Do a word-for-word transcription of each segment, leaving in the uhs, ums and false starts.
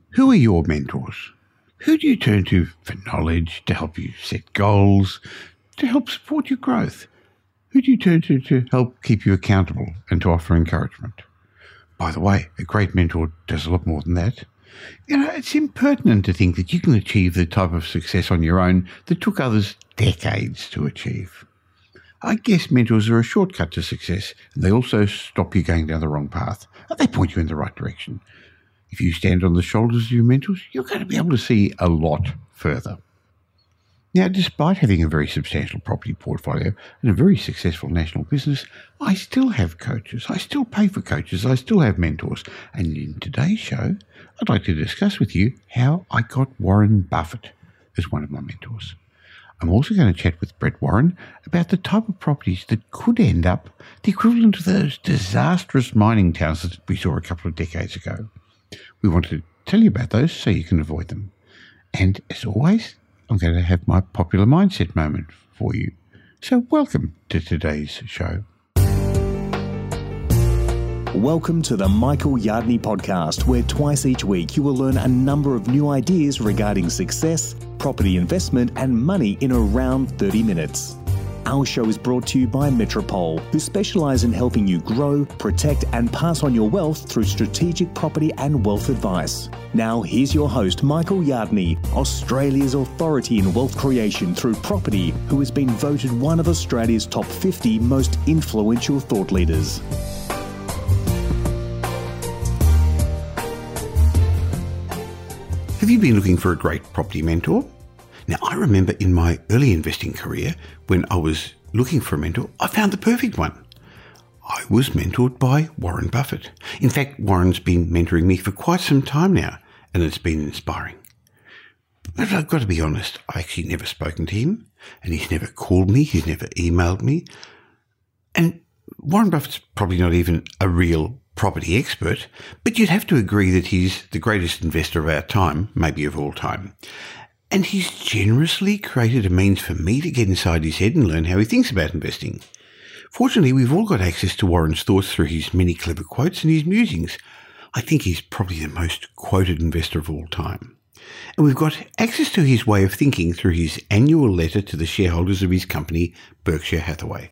Who are your mentors? Who do you turn to for knowledge, to help you set goals, to help support your growth? Who do you turn to to help keep you accountable and to offer encouragement? By the way, a great mentor does a lot more than that. You know, it's impertinent to think that you can achieve the type of success on your own that took others decades to achieve. I guess mentors are a shortcut to success, and they also stop you going down the wrong path. They point you in the right direction. If you stand on the shoulders of your mentors, you're going to be able to see a lot further. Now, despite having a very substantial property portfolio and a very successful national business, I still have coaches. I still pay for coaches. I still have mentors. And in today's show, I'd like to discuss with you how I got Warren Buffett as one of my mentors. I'm also going to chat with Brett Warren about the type of properties that could end up the equivalent of those disastrous mining towns that we saw a couple of decades ago. We want to tell you about those so you can avoid them. And as always, I'm going to have my popular mindset moment for you. So welcome to today's show. Welcome to the Michael Yardney podcast, where twice each week you will learn a number of new ideas regarding success, property investment and money in around thirty minutes. Our show is brought to you by Metropole, who specialise in helping you grow, protect and pass on your wealth through strategic property and wealth advice. Now here's your host, Michael Yardney, Australia's authority in wealth creation through property, who has been voted one of Australia's top fifty most influential thought leaders. Have you been looking for a great property mentor? Now, I remember in my early investing career, when I was looking for a mentor, I found the perfect one. I was mentored by Warren Buffett. In fact, Warren's been mentoring me for quite some time now, and it's been inspiring. But I've got to be honest, I've actually never spoken to him, and he's never called me, he's never emailed me. And Warren Buffett's probably not even a real property expert, but you'd have to agree that he's the greatest investor of our time, maybe of all time. And he's generously created a means for me to get inside his head and learn how he thinks about investing. Fortunately, we've all got access to Warren's thoughts through his many clever quotes and his musings. I think he's probably the most quoted investor of all time. And we've got access to his way of thinking through his annual letter to the shareholders of his company, Berkshire Hathaway.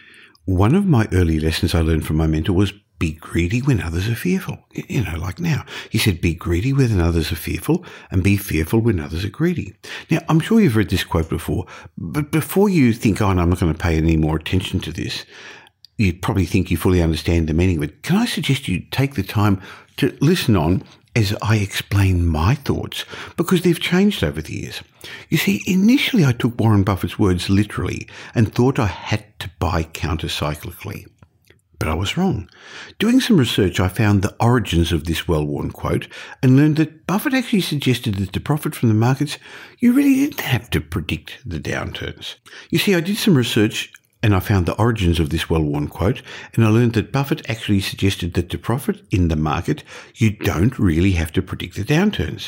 One of my early lessons I learned from my mentor was be greedy when others are fearful. You know, like now. He said, be greedy when others are fearful and be fearful when others are greedy. Now, I'm sure you've read this quote before, but before you think, oh, no, I'm not going to pay any more attention to this, you probably think you fully understand the meaning of it. Can I suggest you take the time to listen on as I explain my thoughts, because they've changed over the years. You see, initially I took Warren Buffett's words literally and thought I had to buy counter-cyclically. But I was wrong. Doing some research, I found the origins of this well-worn quote and learned that Buffett actually suggested that to profit from the markets, you really didn't have to predict the downturns. You see, I did some research and I found the origins of this well-worn quote, and I learned that Buffett actually suggested that to profit in the market, you don't really have to predict the downturns.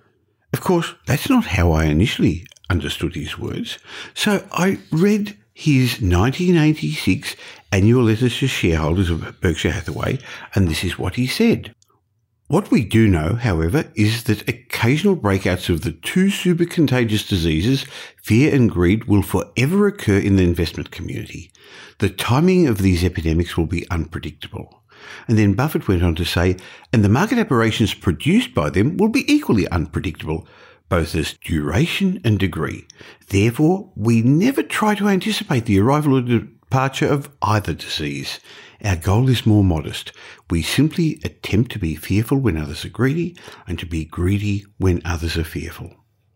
Of course, that's not how I initially understood his words. So I read his nineteen eighty-six annual letter to shareholders of Berkshire Hathaway, and this is what he said. What we do know, however, is that occasional breakouts of the two super contagious diseases, fear and greed, will forever occur in the investment community. The timing of these epidemics will be unpredictable. And then Buffett went on to say, and the market aberrations produced by them will be equally unpredictable, both as duration and degree. Therefore, we never try to anticipate the arrival or departure of either disease. Our goal is more modest. We simply attempt to be fearful when others are greedy and to be greedy when others are fearful.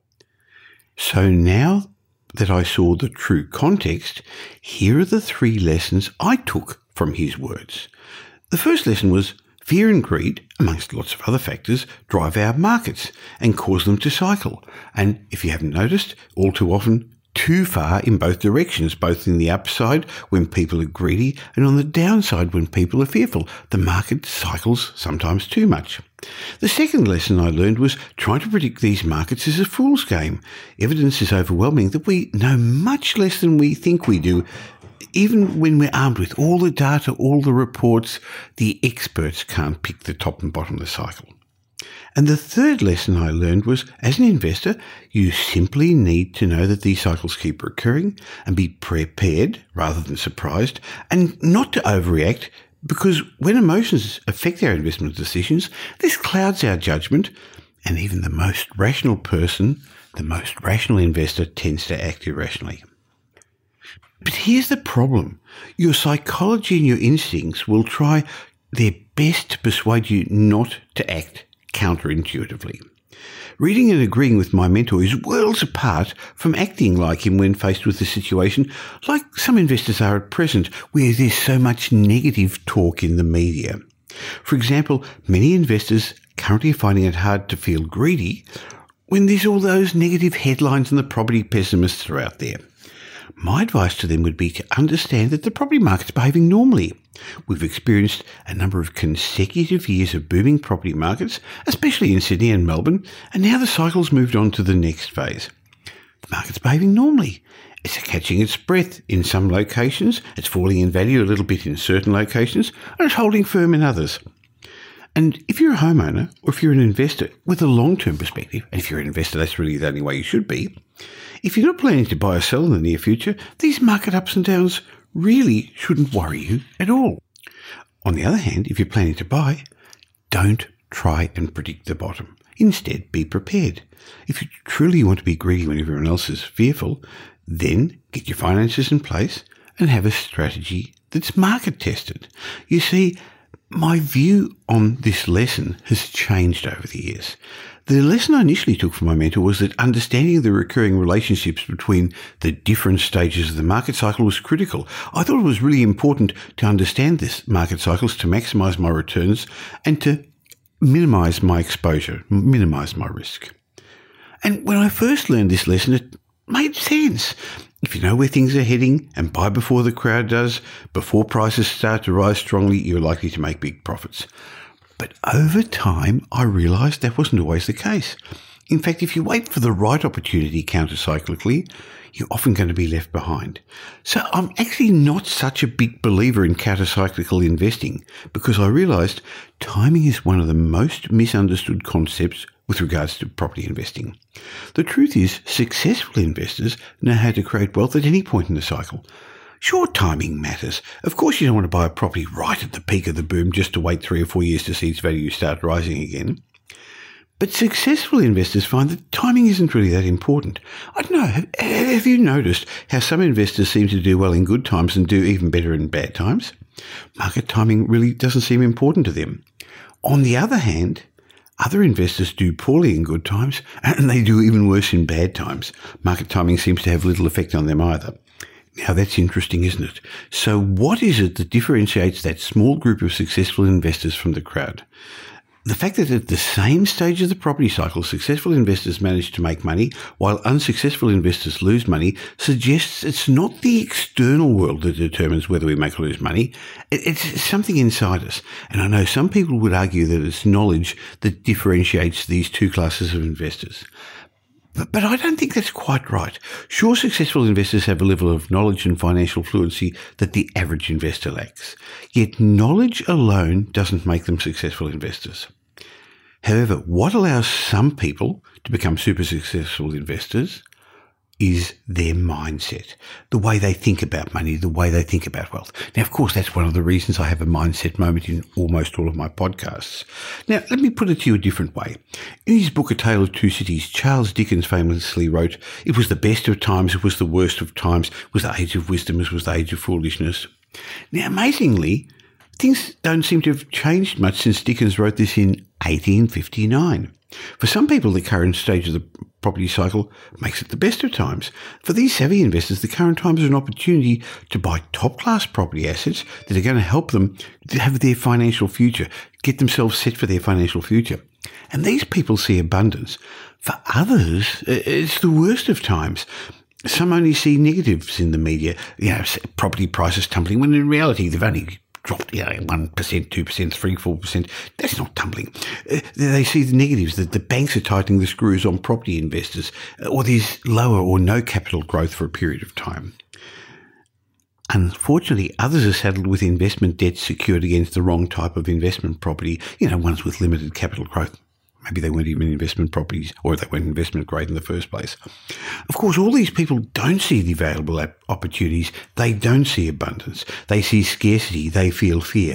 So now that I saw the true context, here are the three lessons I took from his words. The first lesson was, fear and greed, amongst lots of other factors, drive our markets and cause them to cycle. And if you haven't noticed, all too often, too far in both directions, both in the upside when people are greedy and on the downside when people are fearful. The market cycles sometimes too much. The second lesson I learned was trying to predict these markets is a fool's game. Evidence is overwhelming that we know much less than we think we do. Even when we're armed with all the data, all the reports, the experts can't pick the top and bottom of the cycle. And the third lesson I learned was, as an investor, you simply need to know that these cycles keep recurring and be prepared rather than surprised, and not to overreact, because when emotions affect our investment decisions, this clouds our judgment, and even the most rational person, the most rational investor, tends to act irrationally. But here's the problem. Your psychology and your instincts will try their best to persuade you not to act counterintuitively. Reading and agreeing with my mentor is worlds apart from acting like him when faced with a situation like some investors are at present, where there's so much negative talk in the media. For example, many investors currently are finding it hard to feel greedy when there's all those negative headlines and the property pessimists are out there. My advice to them would be to understand that the property market's behaving normally. We've experienced a number of consecutive years of booming property markets, especially in Sydney and Melbourne, and now the cycle's moved on to the next phase. The market's behaving normally. It's catching its breath in some locations, it's falling in value a little bit in certain locations, and it's holding firm in others. And if you're a homeowner, or if you're an investor with a long-term perspective, and if you're an investor, that's really the only way you should be, if you're not planning to buy or sell in the near future, these market ups and downs really shouldn't worry you at all. On the other hand, if you're planning to buy, don't try and predict the bottom. Instead, be prepared. If you truly want to be greedy when everyone else is fearful, then get your finances in place and have a strategy that's market tested. You see, my view on this lesson has changed over the years. The lesson I initially took from my mentor was that understanding the recurring relationships between the different stages of the market cycle was critical. I thought it was really important to understand this market cycles to maximize my returns and to minimize my exposure, minimize my risk. And when I first learned this lesson, it made sense. If you know where things are heading and buy before the crowd does, before prices start to rise strongly, you're likely to make big profits. But over time, I realised that wasn't always the case. In fact, if you wait for the right opportunity countercyclically, you're often going to be left behind. So I'm actually not such a big believer in countercyclical investing, because I realised timing is one of the most misunderstood concepts with regards to property investing. The truth is, successful investors know how to create wealth at any point in the cycle. Sure, timing matters. Of course, you don't want to buy a property right at the peak of the boom just to wait three or four years to see its value start rising again. But successful investors find that timing isn't really that important. I don't know, have, have you noticed how some investors seem to do well in good times and do even better in bad times? Market timing really doesn't seem important to them. On the other hand, other investors do poorly in good times and they do even worse in bad times. Market timing seems to have little effect on them either. Now that's interesting, isn't it? So what is it that differentiates that small group of successful investors from the crowd? The fact that at the same stage of the property cycle, successful investors manage to make money while unsuccessful investors lose money suggests it's not the external world that determines whether we make or lose money. It's something inside us. And I know some people would argue that it's knowledge that differentiates these two classes of investors. But, but I don't think that's quite right. Sure, successful investors have a level of knowledge and financial fluency that the average investor lacks. Yet knowledge alone doesn't make them successful investors. However, what allows some people to become super successful investors is their mindset, the way they think about money, the way they think about wealth. Now, of course, that's one of the reasons I have a mindset moment in almost all of my podcasts. Now, let me put it to you a different way. In his book, A Tale of Two Cities, Charles Dickens famously wrote, "It was the best of times, it was the worst of times, it was the age of wisdom, it was the age of foolishness." Now, amazingly, things don't seem to have changed much since Dickens wrote this in eighteen fifty-nine. For some people, the current stage of the property cycle makes it the best of times. For these savvy investors, the current times are an opportunity to buy top-class property assets that are going to help them have their financial future, get themselves set for their financial future. And these people see abundance. For others, it's the worst of times. Some only see negatives in the media, you know, property prices tumbling, when in reality they've only dropped, you know, one percent, two percent, three percent, four percent. That's not tumbling. Uh, they see the negatives, that the banks are tightening the screws on property investors, or there's lower or no capital growth for a period of time. Unfortunately, others are saddled with investment debts secured against the wrong type of investment property, you know, ones with limited capital growth. Maybe they weren't even investment properties, or they weren't investment grade in the first place. Of course, all these people don't see the available opportunities. They don't see abundance. They see scarcity. They feel fear.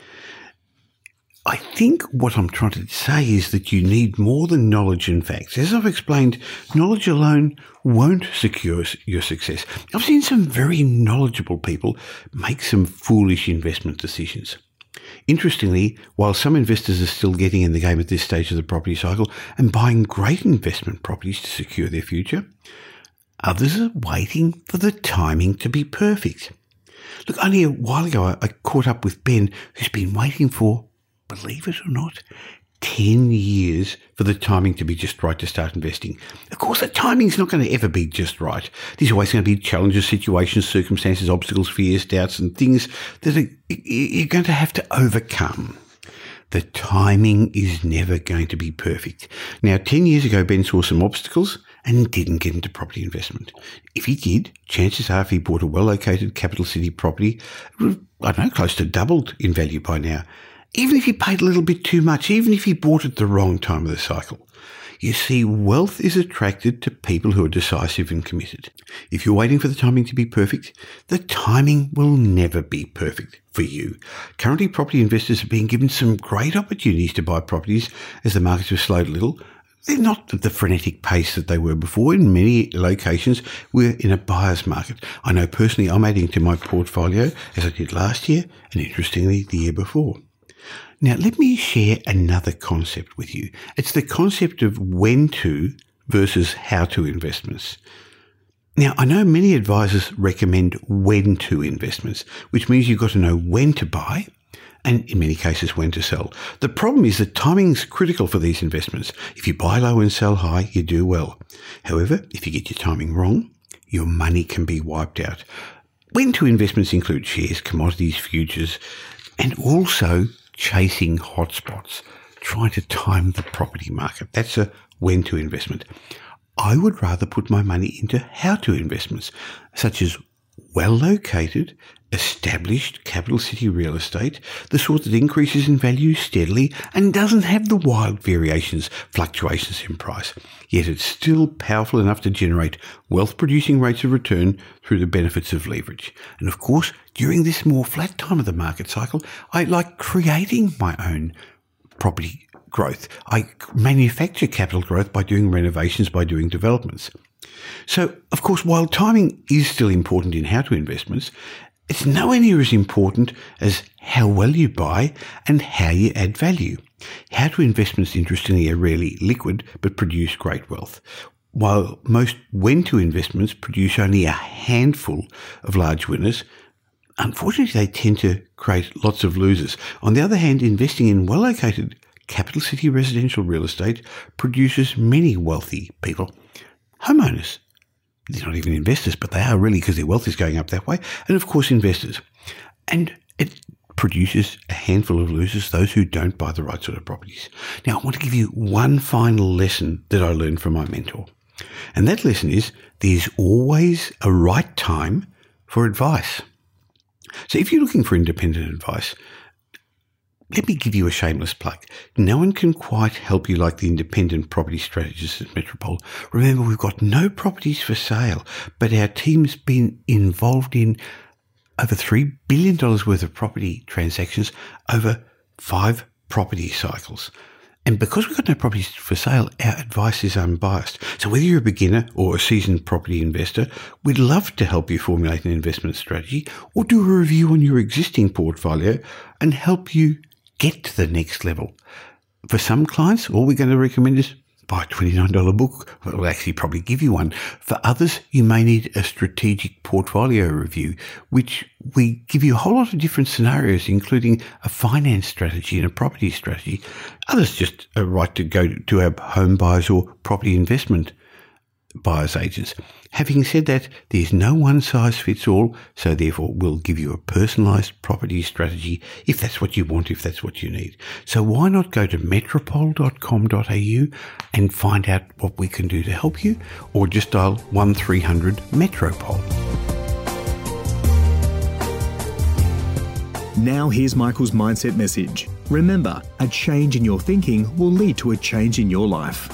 I think what I'm trying to say is that you need more than knowledge and facts. As I've explained, knowledge alone won't secure your success. I've seen some very knowledgeable people make some foolish investment decisions. Interestingly, while some investors are still getting in the game at this stage of the property cycle and buying great investment properties to secure their future, others are waiting for the timing to be perfect. Look, only a while ago I, I caught up with Ben, who's been waiting for, believe it or not, ten years for the timing to be just right to start investing. Of course, the timing's not going to ever be just right. There's always going to be challenges, situations, circumstances, obstacles, fears, doubts, and things that are, you're going to have to overcome. The timing is never going to be perfect. Now, ten years ago, Ben saw some obstacles and didn't get into property investment. If he did, chances are if he bought a well-located capital city property, it would have, I don't know, close to doubled in value by now. Even if he paid a little bit too much, even if he bought at the wrong time of the cycle. You see, wealth is attracted to people who are decisive and committed. If you're waiting for the timing to be perfect, the timing will never be perfect for you. Currently, property investors are being given some great opportunities to buy properties as the markets have slowed a little. They're not at the frenetic pace that they were before. In many locations, we're in a buyer's market. I know personally I'm adding to my portfolio, as I did last year, and interestingly, the year before. Now, let me share another concept with you. It's the concept of when to versus how to investments. Now, I know many advisors recommend when to investments, which means you've got to know when to buy and in many cases when to sell. The problem is that timing is critical for these investments. If you buy low and sell high, you do well. However, if you get your timing wrong, your money can be wiped out. When to investments include shares, commodities, futures, and also chasing hotspots, trying to time the property market. That's a when to investment. I would rather put my money into how to investments, such as well-located, established capital city real estate, the sort that increases in value steadily and doesn't have the wild variations, fluctuations in price. Yet it's still powerful enough to generate wealth-producing rates of return through the benefits of leverage. And of course, during this more flat time of the market cycle, I like creating my own property growth. I manufacture capital growth by doing renovations, by doing developments. So, of course, while timing is still important in how to investments, it's nowhere near as important as how well you buy and how you add value. How to investments, interestingly, are rarely liquid but produce great wealth, while most when to investments produce only a handful of large winners. Unfortunately, they tend to create lots of losers. On the other hand, investing in well-located capital city residential real estate produces many wealthy people. Homeowners. They're not even investors, but they are really because their wealth is going up that way. And of course, investors. And it produces a handful of losers, those who don't buy the right sort of properties. Now, I want to give you one final lesson that I learned from my mentor. And that lesson is there's always a right time for advice. So if you're looking for independent advice, let me give you a shameless plug. No one can quite help you like the independent property strategists at Metropole. Remember, we've got no properties for sale, but our team's been involved in over three billion dollars worth of property transactions over five property cycles. And because we've got no properties for sale, our advice is unbiased. So whether you're a beginner or a seasoned property investor, we'd love to help you formulate an investment strategy or do a review on your existing portfolio and help you get to the next level. For some clients, all we're going to recommend is buy a twenty-nine dollars book. We'll actually probably give you one. For others, you may need a strategic portfolio review, which we give you a whole lot of different scenarios, including a finance strategy and a property strategy. Others just are right to go to our home buyers or property investment buyers agents. Having said that, there's no one size fits all, so therefore we'll give you a personalised property strategy if that's what you want, if that's what you need. So why not go to metropole dot com dot a u and find out what we can do to help you, or just dial one three hundred Metropole. Now here's Michael's mindset message. Remember, a change in your thinking will lead to a change in your life.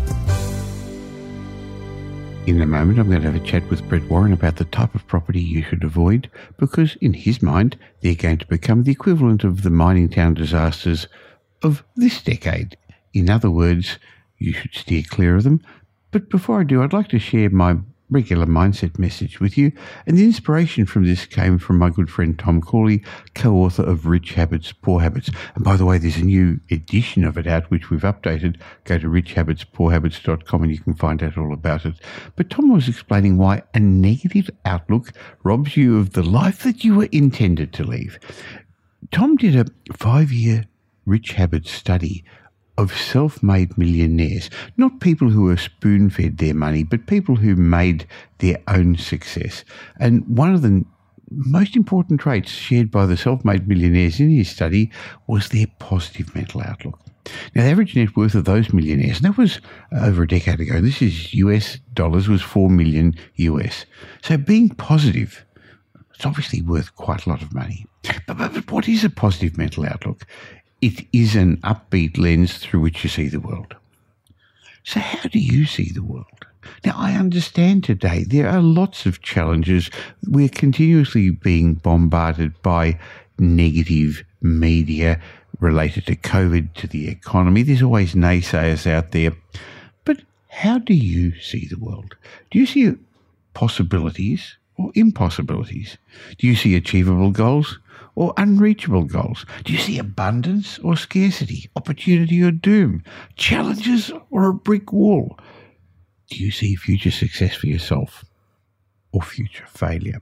In a moment, I'm going to have a chat with Brett Warren about the type of property you should avoid because, in his mind, they're going to become the equivalent of the mining town disasters of this decade. In other words, you should steer clear of them. But before I do, I'd like to share my regular mindset message with you. And the inspiration from this came from my good friend Tom Corley, co-author of Rich Habits, Poor Habits. And by the way, there's a new edition of it out, which we've updated. Go to rich habits poor habits dot com and you can find out all about it. But Tom was explaining why a negative outlook robs you of the life that you were intended to live. Tom did a five-year Rich Habits study of self-made millionaires, not people who were spoon-fed their money, but people who made their own success. And one of the most important traits shared by the self-made millionaires in his study was their positive mental outlook. Now, the average net worth of those millionaires, and that was over a decade ago, this is U S dollars, was four million U S. So being positive, it's obviously worth quite a lot of money. But, but, but what is a positive mental outlook? It is an upbeat lens through which you see the world. So how do you see the world? Now, I understand today there are lots of challenges. We're continuously being bombarded by negative media related to COVID, to the economy. There's always naysayers out there. But how do you see the world? Do you see possibilities or impossibilities? Do you see achievable goals or unreachable goals? Do you see abundance or scarcity, opportunity or doom, challenges or a brick wall? Do you see future success for yourself or future failure?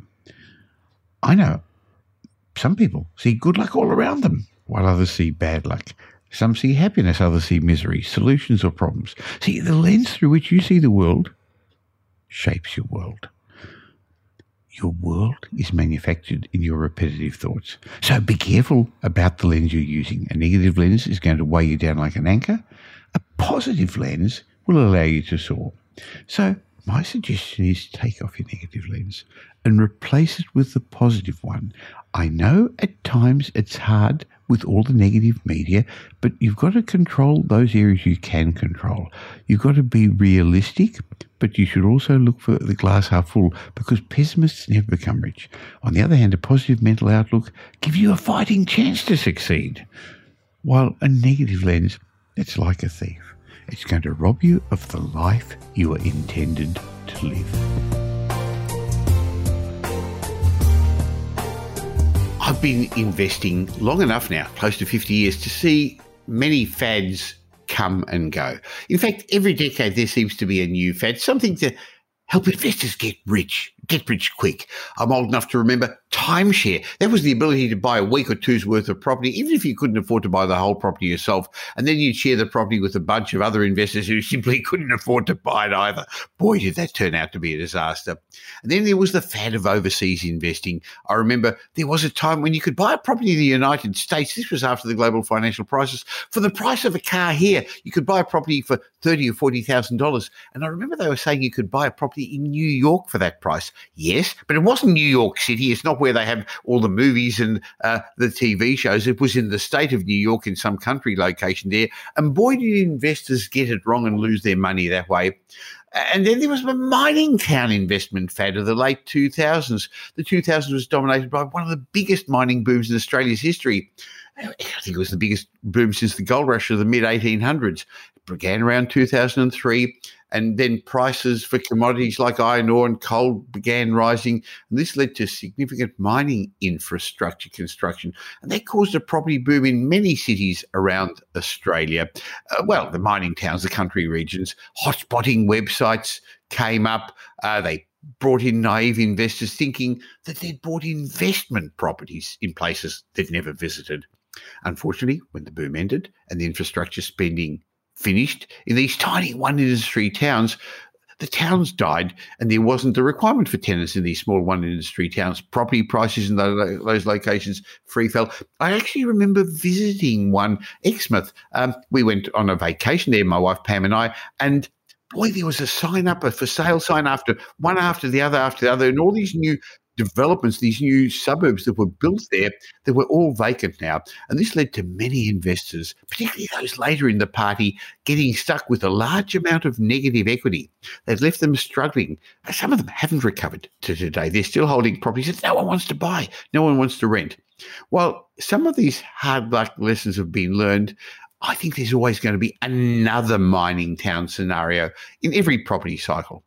I know some people see good luck all around them, while others see bad luck. Some see happiness, others see misery, solutions or problems. See, the lens through which you see the world shapes your world. Your world is manufactured in your repetitive thoughts. So be careful about the lens you're using. A negative lens is going to weigh you down like an anchor. A positive lens will allow you to soar. So my suggestion is take off your negative lens and replace it with the positive one. I know at times it's hard with all the negative media, but you've got to control those areas you can control. You've got to be realistic, but you should also look for the glass half full because pessimists never become rich. On the other hand, a positive mental outlook gives you a fighting chance to succeed, while a negative lens, it's like a thief. It's going to rob you of the life you were intended to live. I've been investing long enough now, close to fifty years, to see many fads come and go. In fact, every decade there seems to be a new fad, something to help investors get rich, get rich quick. I'm old enough to remember timeshare. That was the ability to buy a week or two's worth of property, even if you couldn't afford to buy the whole property yourself. And then you'd share the property with a bunch of other investors who simply couldn't afford to buy it either. Boy, did that turn out to be a disaster. And then there was the fad of overseas investing. I remember there was a time when you could buy a property in the United States. This was after the global financial crisis. For the price of a car here, you could buy a property for thirty thousand dollars or forty thousand dollars. And I remember they were saying you could buy a property in New York for that price. Yes, but it wasn't New York City. It's not where they have all the movies and uh, the T V shows. It was in the state of New York in some country location there. And boy, did investors get it wrong and lose their money that way. And then there was the mining town investment fad of the late two thousands. The two thousands was dominated by one of the biggest mining booms in Australia's history. I think it was the biggest boom since the gold rush of the mid eighteen hundreds. It began around two thousand three, and then prices for commodities like iron ore and coal began rising. And this led to significant mining infrastructure construction, and that caused a property boom in many cities around Australia. Uh, well, the mining towns, the country regions, hotspotting websites came up. Uh, they brought in naive investors thinking that they'd bought investment properties in places they'd never visited. Unfortunately, when the boom ended and the infrastructure spending finished in these tiny one-industry towns, the towns died and there wasn't the requirement for tenants in these small one-industry towns. Property prices in those, those locations free fell. I actually remember visiting one, Exmouth. Um, we went on a vacation there, my wife Pam and I, and boy, there was a sign up, a for sale sign after one after the other after the other, and all these new developments, these new suburbs that were built there, that were all vacant now. And this led to many investors, particularly those later in the party, getting stuck with a large amount of negative equity. They've left them struggling. Some of them haven't recovered to today. They're still holding properties that no one wants to buy, no one wants to rent. While some of these hard luck lessons have been learned, I think there's always going to be another mining town scenario in every property cycle.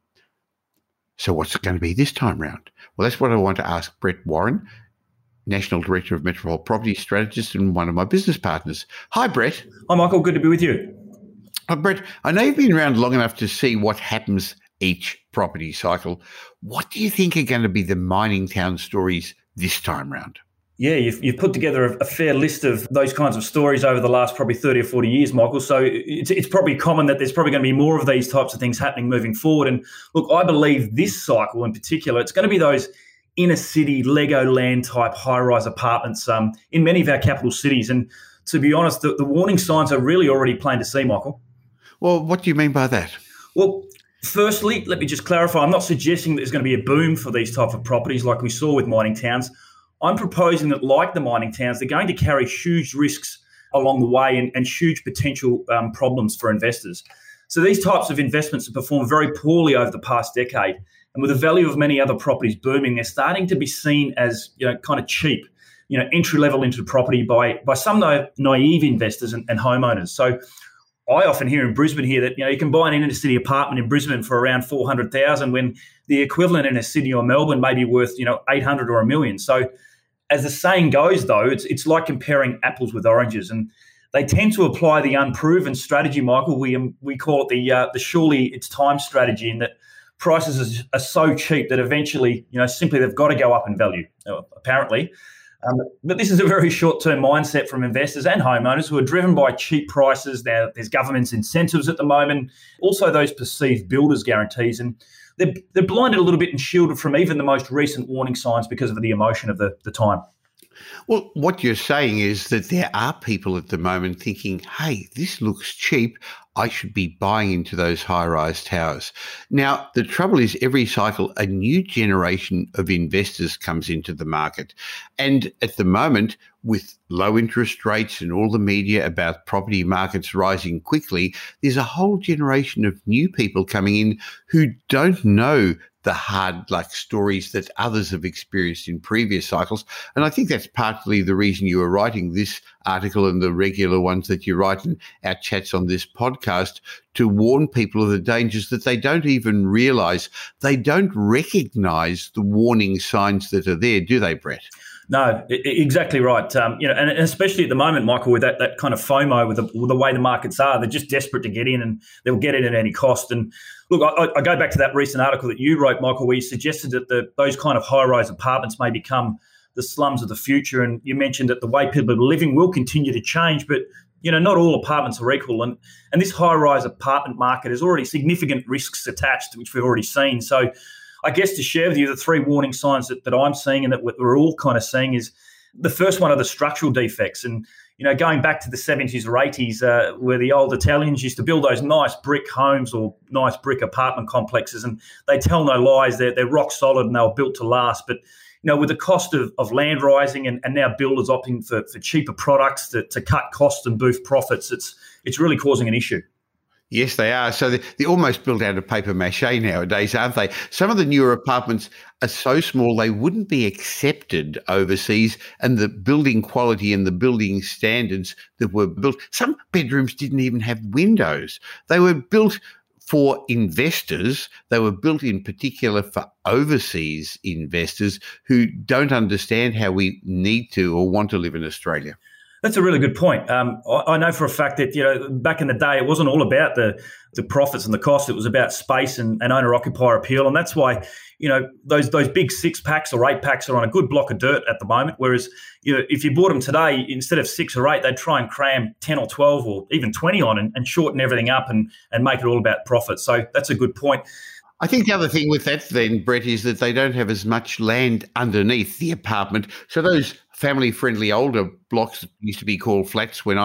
So what's it going to be this time round? Well, that's what I want to ask Brett Warren, National Director of Metropole Property Strategist and one of my business partners. Hi, Brett. Hi, Michael. Good to be with you. Uh, Brett, I know you've been around long enough to see what happens each property cycle. What do you think are going to be the mining town stories this time round? Yeah, you've, you've put together a, a fair list of those kinds of stories over the last probably thirty or forty years, Michael. So it's, it's probably common that there's probably going to be more of these types of things happening moving forward. And look, I believe this cycle in particular, it's going to be those inner city Legoland type high-rise apartments um, in many of our capital cities. And to be honest, the, the warning signs are really already plain to see, Michael. Well, what do you mean by that? Well, firstly, let me just clarify. I'm not suggesting that there's going to be a boom for these type of properties like we saw with mining towns. I'm proposing that, like the mining towns, they're going to carry huge risks along the way and, and huge potential um, problems for investors. So these types of investments have performed very poorly over the past decade. And with the value of many other properties booming, they're starting to be seen as, you know, kind of cheap, you know, entry level into property by, by some na- naive investors and, and homeowners. So I often hear in Brisbane here that, you know, you can buy an inner city apartment in Brisbane for around four hundred thousand when the equivalent in a Sydney or Melbourne may be worth, you know, eight hundred or a million. So as the saying goes, though, it's it's like comparing apples with oranges, and they tend to apply the unproven strategy, Michael. We um, we call it the uh, the surely it's time strategy, in that prices are, are so cheap that eventually, you know, simply they've got to go up in value, uh, apparently. Um, but this is a very short-term mindset from investors and homeowners who are driven by cheap prices. Now, there's government's incentives at the moment, also those perceived builders' guarantees, and they're, they're blinded a little bit and shielded from even the most recent warning signs because of the emotion of the, the time. Well, what you're saying is that there are people at the moment thinking, hey, this looks cheap. I should be buying into those high-rise towers. Now, the trouble is every cycle, a new generation of investors comes into the market. And at the moment, with low interest rates and all the media about property markets rising quickly, there's a whole generation of new people coming in who don't know the hard luck stories that others have experienced in previous cycles. And I think that's partly the reason you were writing this article and the regular ones that you write in our chats on this podcast, to warn people of the dangers that they don't even realise. They don't recognise the warning signs that are there, do they, Brett? No, exactly right. Um, you know, and especially at the moment, Michael, with that that kind of FOMO, with the, with the way the markets are, they're just desperate to get in, and they'll get in at any cost. And look, I, I go back to that recent article that you wrote, Michael, where you suggested that the, those kind of high-rise apartments may become the slums of the future. And you mentioned that the way people are living will continue to change, but you know, not all apartments are equal. And and this high-rise apartment market has already significant risks attached, which we've already seen. So I guess to share with you the three warning signs that, that I'm seeing and that we're all kind of seeing is the first one are the structural defects. And, you know, going back to the seventies or eighties, uh, where the old Italians used to build those nice brick homes or nice brick apartment complexes, and they tell no lies, they're, they're rock solid and they were built to last. But, you know, with the cost of, of land rising and, and now builders opting for, for cheaper products to, to cut costs and boost profits, it's it's really causing an issue. Yes, they are. So they're, they're almost built out of paper mache nowadays, aren't they? Some of the newer apartments are so small they wouldn't be accepted overseas, and the building quality and the building standards that were built, some bedrooms didn't even have windows. They were built for investors. They were built in particular for overseas investors who don't understand how we need to or want to live in Australia. That's a really good point. Um, I, I know for a fact that, you know, back in the day, it wasn't all about the the profits and the cost. It was about space and, and owner-occupier appeal. And that's why, you know, those those big six packs or eight packs are on a good block of dirt at the moment. Whereas, you know, if you bought them today, instead of six or eight, they'd try and cram ten or twelve or even twenty on and, and shorten everything up and, and make it all about profit. So that's a good point. I think the other thing with that then, Brett, is that they don't have as much land underneath the apartment. So those family-friendly older blocks that used to be called flats when I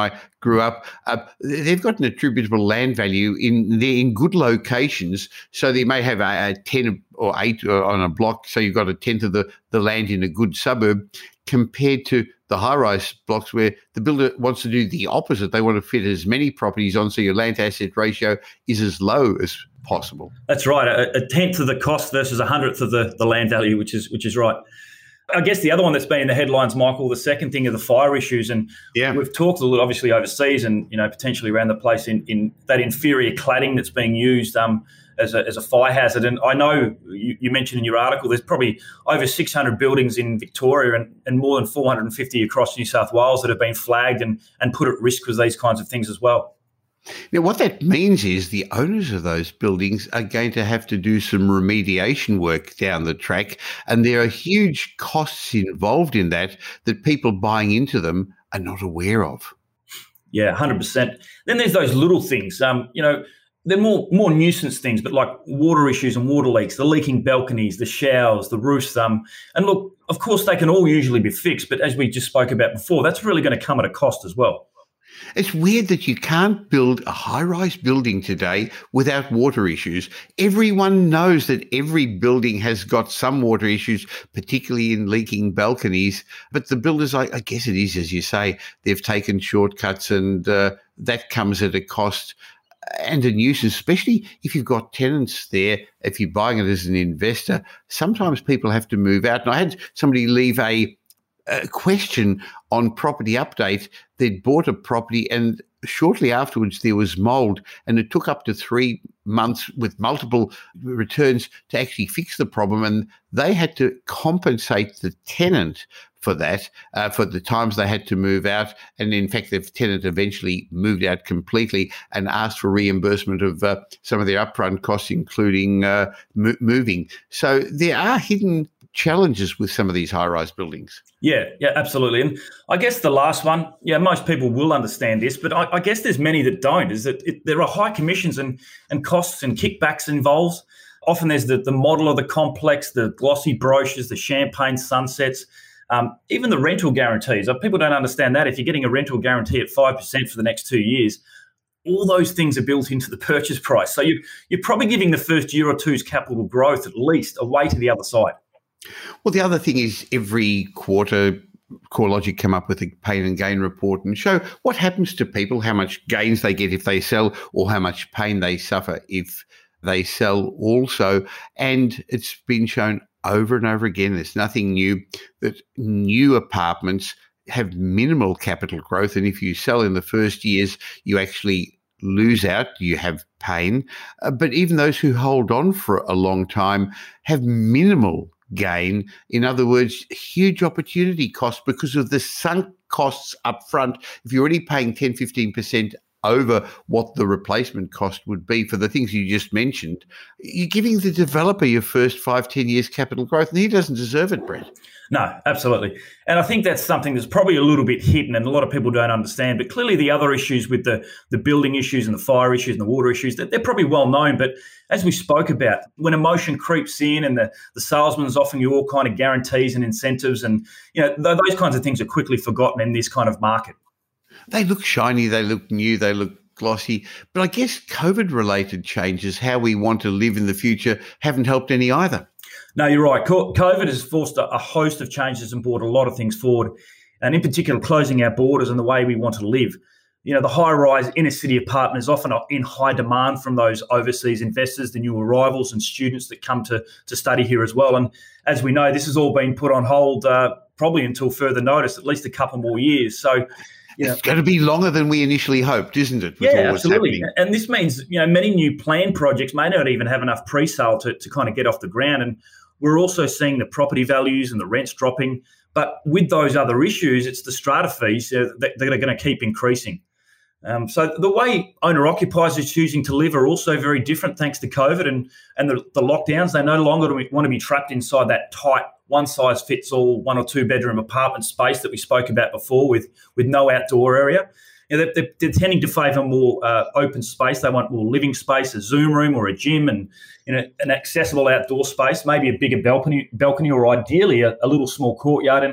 grew up, uh, they've got an attributable land value in they're in good locations. So they may have a, a ten or eight on a block. So you've got a tenth of the, the land in a good suburb compared to the high-rise blocks where the builder wants to do the opposite. They want to fit as many properties on so your land-to-asset ratio is as low as possible. That's right. A, a tenth of the cost versus a hundredth of the, the land value, which is which is right. I guess the other one that's been in the headlines, Michael, the second thing are the fire issues. And yeah. we've talked a little, obviously, overseas and, you know, potentially around the place in, in that inferior cladding that's being used um, as, a, as a fire hazard. And I know you, you mentioned in your article there's probably over six hundred buildings in Victoria and, and more than four hundred fifty across New South Wales that have been flagged and, and put at risk with these kinds of things as well. Now, what that means is the owners of those buildings are going to have to do some remediation work down the track, and there are huge costs involved in that that people buying into them are not aware of. Yeah, one hundred percent. Then there's those little things, um, you know, they're more more nuisance things, but like water issues and water leaks, the leaking balconies, the showers, the roofs. Um, and look, of course, they can all usually be fixed, but as we just spoke about before, that's really going to come at a cost as well. It's weird that you can't build a high-rise building today without water issues. Everyone knows that every building has got some water issues, particularly in leaking balconies. But the builders, I, I guess it is, as you say, they've taken shortcuts and uh, that comes at a cost and a nuisance, especially if you've got tenants there. If you're buying it as an investor, sometimes people have to move out. And I had somebody leave a a question on Property Update. They'd bought a property and shortly afterwards there was mould, and it took up to three months with multiple returns to actually fix the problem, and they had to compensate the tenant for that, uh, for the times they had to move out. And in fact, the tenant eventually moved out completely and asked for reimbursement of uh, some of their upfront costs, including uh, mo- moving. So there are hidden challenges with some of these high-rise buildings. Yeah, yeah, absolutely. And I guess the last one, yeah, most people will understand this, but I, I guess there's many that don't, is that it, there are high commissions and, and costs and kickbacks involved. Often there's the, the model of the complex, the glossy brochures, the champagne sunsets, um, even the rental guarantees. People don't understand that. If you're getting a rental guarantee at five percent for the next two years, all those things are built into the purchase price. So you, you're probably giving the first year or two's capital growth at least away to the other side. Well, the other thing is every quarter, CoreLogic come up with a pain and gain report and show what happens to people, how much gains they get if they sell or how much pain they suffer if they sell also. And it's been shown over and over again, there's nothing new, that new apartments have minimal capital growth. And if you sell in the first years, you actually lose out, you have pain. Uh, but even those who hold on for a long time have minimal gain. In other words, huge opportunity cost because of the sunk costs up front. If you're already paying ten, fifteen percent over what the replacement cost would be for the things you just mentioned, you're giving the developer your first five, ten years capital growth, and he doesn't deserve it, Brett. No, absolutely. And I think that's something that's probably a little bit hidden and a lot of people don't understand. But clearly the other issues with the, the building issues and the fire issues and the water issues, they're, they're probably well known. But as we spoke about, when emotion creeps in and the, the salesman's offering you all kind of guarantees and incentives and, you know, th- those kinds of things are quickly forgotten in this kind of market. They look shiny, they look new, they look glossy. But I guess COVID-related changes, how we want to live in the future, haven't helped any either. No, you're right. COVID has forced a host of changes and brought a lot of things forward, and in particular, closing our borders and the way we want to live. You know, the high-rise inner-city apartment is often in high demand from those overseas investors, the new arrivals and students that come to, to study here as well. And as we know, this has all been put on hold uh, probably until further notice, at least a couple more years. So, you know, it's going to be longer than we initially hoped, isn't it? Yeah, absolutely. Happening? And this means, you know, many new planned projects may not even have enough pre-sale to, to kind of get off the ground. And we're also seeing the property values and the rents dropping. But with those other issues, it's the strata fees uh, that, that are going to keep increasing. Um, so the way owner-occupiers are choosing to live are also very different thanks to COVID and, and the, the lockdowns. They no longer want to be trapped inside that tight one-size-fits-all one- or two-bedroom apartment space that we spoke about before with, with no outdoor area. You know, they're, they're tending to favour more uh, open space. They want more living space, a Zoom room or a gym, and you know, an accessible outdoor space, maybe a bigger balcony, balcony or ideally a, a little small courtyard. And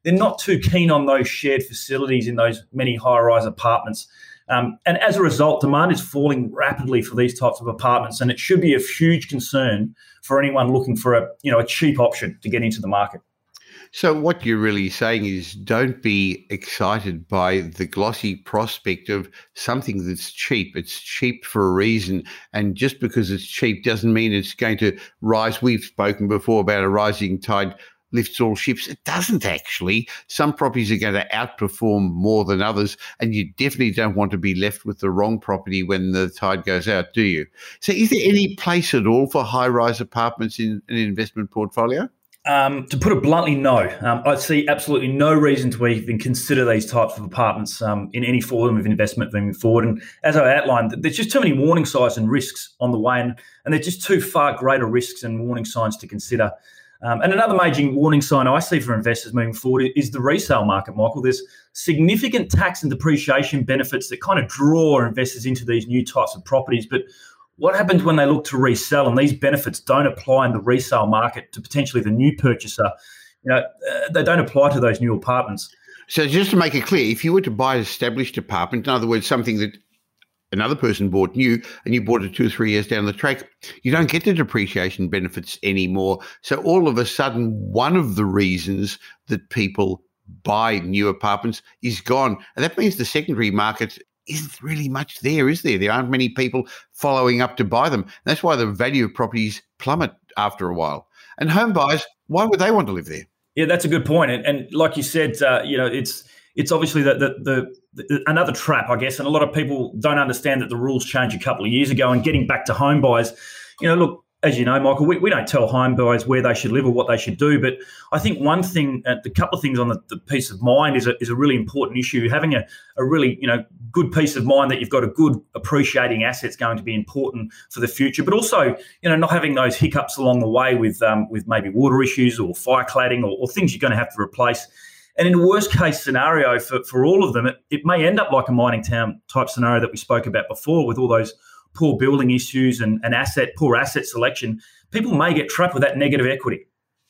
they're not too keen on those shared facilities in those many high-rise apartments. Um, and as a result, demand is falling rapidly for these types of apartments, and it should be a huge concern for anyone looking for a, you know, a cheap option to get into the market. So what you're really saying is don't be excited by the glossy prospect of something that's cheap. It's cheap for a reason. And just because it's cheap doesn't mean it's going to rise. We've spoken before about a rising tide lifts all ships. It doesn't actually. Some properties are going to outperform more than others, and you definitely don't want to be left with the wrong property when the tide goes out, do you? So is there any place at all for high-rise apartments in an investment portfolio? Um, to put it bluntly, no. Um, I see absolutely no reason to even consider these types of apartments um, in any form of investment moving forward. And as I outlined, there's just too many warning signs and risks on the way, and, and there's just too far greater risks and warning signs to consider. Um, and another major warning sign I see for investors moving forward is the resale market, Michael. There's significant tax and depreciation benefits that kind of draw investors into these new types of properties, but what happens when they look to resell and these benefits don't apply in the resale market to potentially the new purchaser? You know, uh, they don't apply to those new apartments. So just to make it clear, if you were to buy an established apartment, in other words, something that another person bought new and you bought it two or three years down the track, you don't get the depreciation benefits anymore. So all of a sudden, one of the reasons that people buy new apartments is gone. And that means the secondary market isn't really much there, is there? There aren't many people following up to buy them. And that's why the value of properties plummet after a while. And home buyers, why would they want to live there? Yeah, that's a good point. And, and like you said, uh, you know, it's it's obviously the, the, the, the another trap, I guess. And a lot of people don't understand that the rules changed a couple of years ago. And getting back to home buyers, you know, look, as you know, Michael, we, we don't tell home buyers where they should live or what they should do. But I think one thing, uh, the couple of things on the, the peace of mind is a, is a really important issue. Having a, a really, you know, good peace of mind that you've got a good appreciating asset is going to be important for the future. But also, you know, not having those hiccups along the way with um, with maybe water issues or fire cladding or, or things you're going to have to replace. And in the worst case scenario for, for all of them, it, it may end up like a mining town type scenario that we spoke about before with all those poor building issues and, and asset poor asset selection. People may get trapped with that negative equity.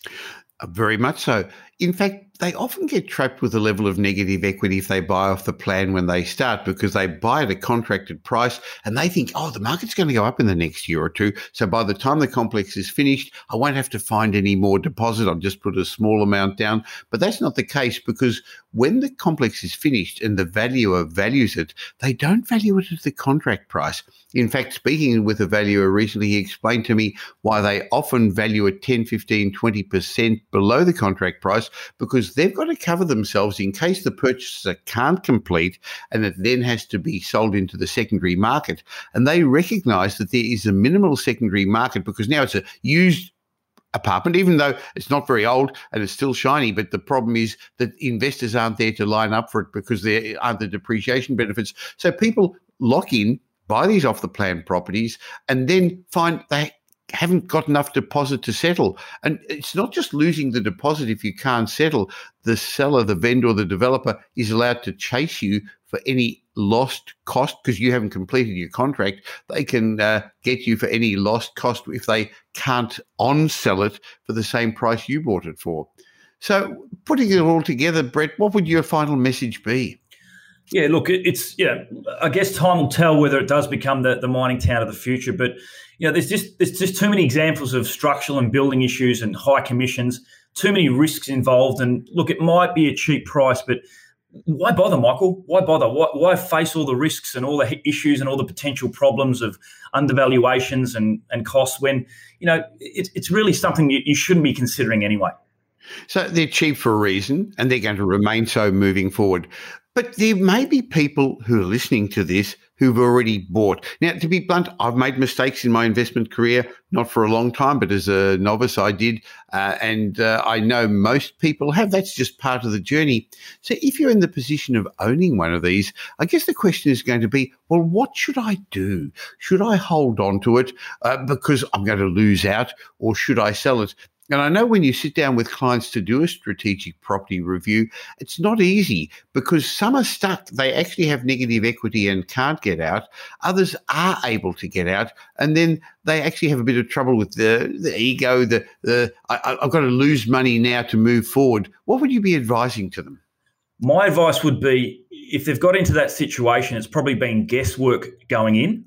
Very much so. In fact, they often get trapped with a level of negative equity if they buy off the plan when they start, because they buy at a contracted price and they think, oh, the market's going to go up in the next year or two. So by the time the complex is finished, I won't have to find any more deposit. I'll just put a small amount down. But that's not the case, because when the complex is finished and the valuer values it, they don't value it at the contract price. In fact, speaking with a valuer recently, he explained to me why they often value it ten, fifteen, twenty percent below the contract price, because they've got to cover themselves in case the purchaser can't complete and it then has to be sold into the secondary market. And they recognise that there is a minimal secondary market because now it's a used apartment, even though it's not very old and it's still shiny. But the problem is that investors aren't there to line up for it because there aren't the depreciation benefits. So people lock in, buy these off the plan properties, and then find they haven't got enough deposit to settle. And it's not just losing the deposit if you can't settle. The seller, the vendor, the developer is allowed to chase you for any lost cost because you haven't completed your contract. They can uh, get you for any lost cost if they can't on-sell it for the same price you bought it for. So putting it all together, Brett, what would your final message be? Yeah, look, it's, you know, I guess time will tell whether it does become the, the mining town of the future. But, you know, there's just there's just too many examples of structural and building issues and high commissions, too many risks involved. And look, it might be a cheap price, but why bother, Michael? Why bother? Why, why face all the risks and all the issues and all the potential problems of undervaluations and, and costs when, you know, it, it's really something you, you shouldn't be considering anyway. So they're cheap for a reason, and they're going to remain so moving forward. But there may be people who are listening to this who've already bought. Now, to be blunt, I've made mistakes in my investment career, not for a long time, but as a novice I did. Uh, and uh, I know most people have. That's just part of the journey. So if you're in the position of owning one of these, I guess the question is going to be, well, what should I do? Should I hold on to it uh, because I'm going to lose out, or should I sell it? And I know when you sit down with clients to do a strategic property review, it's not easy because some are stuck. They actually have negative equity and can't get out. Others are able to get out. And then they actually have a bit of trouble with the, the ego, the, the I, I've got to lose money now to move forward. What would you be advising to them? My advice would be if they've got into that situation, it's probably been guesswork going in.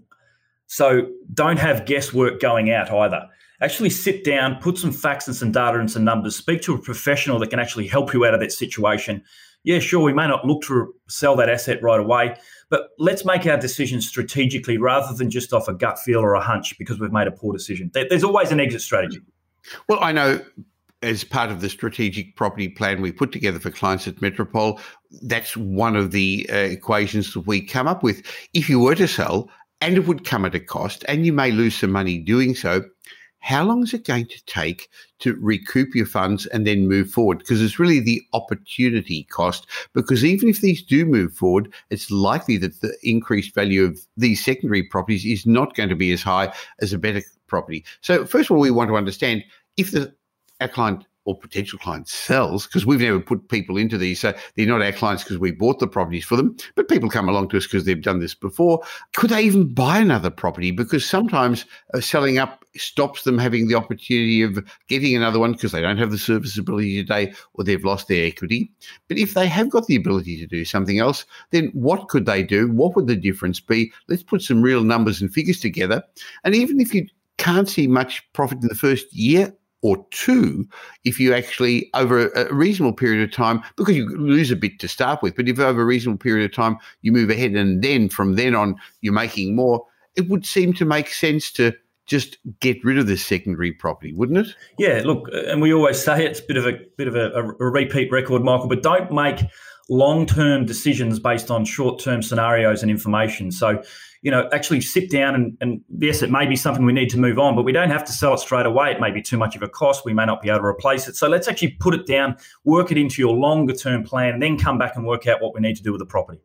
So don't have guesswork going out either. Actually sit down, put some facts and some data and some numbers, speak to a professional that can actually help you out of that situation. Yeah, sure, we may not look to sell that asset right away, but let's make our decisions strategically rather than just off a gut feel or a hunch because we've made a poor decision. There's always an exit strategy. Well, I know as part of the strategic property plan we put together for clients at Metropole, that's one of the uh, equations that we come up with. If you were to sell, and it would come at a cost, and you may lose some money doing so, how long is it going to take to recoup your funds and then move forward? Because it's really the opportunity cost. Because even if these do move forward, it's likely that the increased value of these secondary properties is not going to be as high as a better property. So first of all, we want to understand if the, our client or potential client sells, because we've never put people into these, so they're not our clients because we bought the properties for them, but people come along to us because they've done this before. Could they even buy another property? Because sometimes uh, selling up stops them having the opportunity of getting another one because they don't have the serviceability today or they've lost their equity. But if they have got the ability to do something else, then what could they do? What would the difference be? Let's put some real numbers and figures together. And even if you can't see much profit in the first year or two, if you actually, over a reasonable period of time, because you lose a bit to start with, but if over a reasonable period of time you move ahead and then from then on you're making more, it would seem to make sense to just get rid of this secondary property, wouldn't it? Yeah, look, and we always say it's a bit of a bit of a, a repeat record, Michael, but don't make long-term decisions based on short-term scenarios and information. So, you know, actually sit down and, and yes, it may be something we need to move on, but we don't have to sell it straight away. It may be too much of a cost. We may not be able to replace it. So let's actually put it down, work it into your longer-term plan, and then come back and work out what we need to do with the property.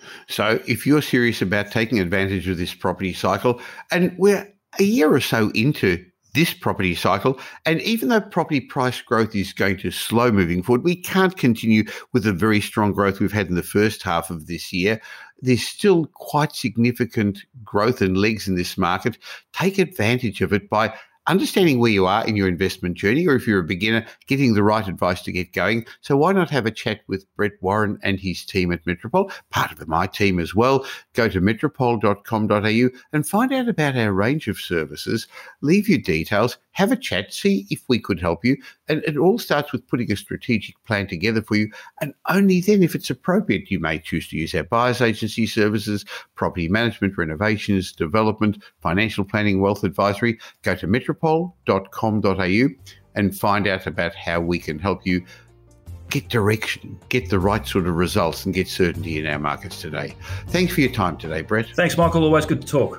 So if you're serious about taking advantage of this property cycle, and we're a year or so into this property cycle, and even though property price growth is going to slow moving forward, we can't continue with the very strong growth we've had in the first half of this year. There's still quite significant growth and legs in this market. Take advantage of it by understanding where you are in your investment journey, or if you're a beginner, getting the right advice to get going. So why not have a chat with Brett Warren and his team at Metropole, part of my team as well. Go to metropole dot com dot a u and find out about our range of services. Leave your details, have a chat, see if we could help you. And it all starts with putting a strategic plan together for you. And only then, if it's appropriate, you may choose to use our buyer's agency services, property management, renovations, development, financial planning, wealth advisory. Go to metropole dot com dot a u and find out about how we can help you get direction, get the right sort of results, and get certainty in our markets today. Thanks for your time today, Brett. Thanks, Michael. Always good to talk.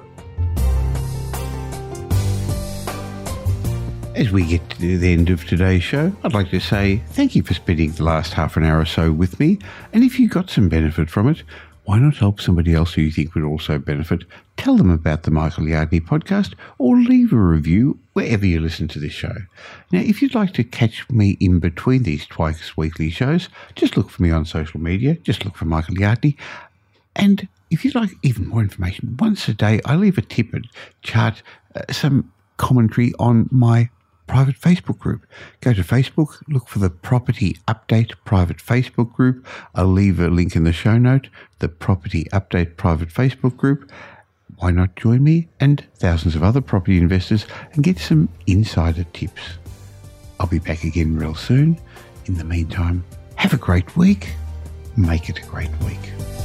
As we get to the end of today's show, I'd like to say thank you for spending the last half an hour or so with me. And if you got some benefit from it, why not help somebody else who you think would also benefit? Tell them about the Michael Yardney podcast or leave a review wherever you listen to this show. Now, if you'd like to catch me in between these twice weekly shows, just look for me on social media. Just look for Michael Yardney. And if you'd like even more information, once a day I leave a tip and chart uh, some commentary on my private Facebook group. Go to Facebook, look for the Property Update private Facebook group. I'll leave a link in the show note, the Property Update private Facebook group. Why not join me and thousands of other property investors and get some insider tips? I'll be back again real soon. In the meantime, have a great week. Make it a great week.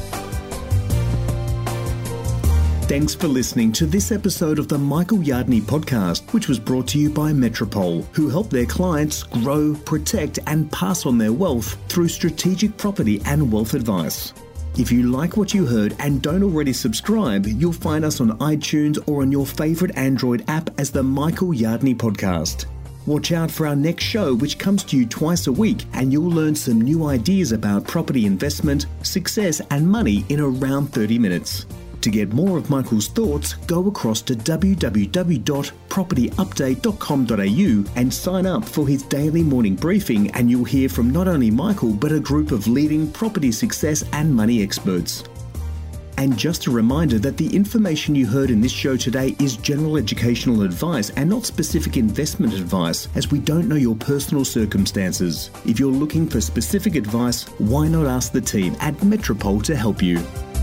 Thanks for listening to this episode of the Michael Yardney podcast, which was brought to you by Metropole, who help their clients grow, protect, and pass on their wealth through strategic property and wealth advice. If you like what you heard and don't already subscribe, you'll find us on iTunes or on your favourite Android app as the Michael Yardney podcast. Watch out for our next show, which comes to you twice a week, and you'll learn some new ideas about property investment, success, and money in around thirty minutes. To get more of Michael's thoughts, go across to w w w dot property update dot com dot a u and sign up for his daily morning briefing, and you'll hear from not only Michael but a group of leading property success and money experts. And just a reminder that the information you heard in this show today is general educational advice and not specific investment advice, as we don't know your personal circumstances. If you're looking for specific advice, why not ask the team at Metropole to help you?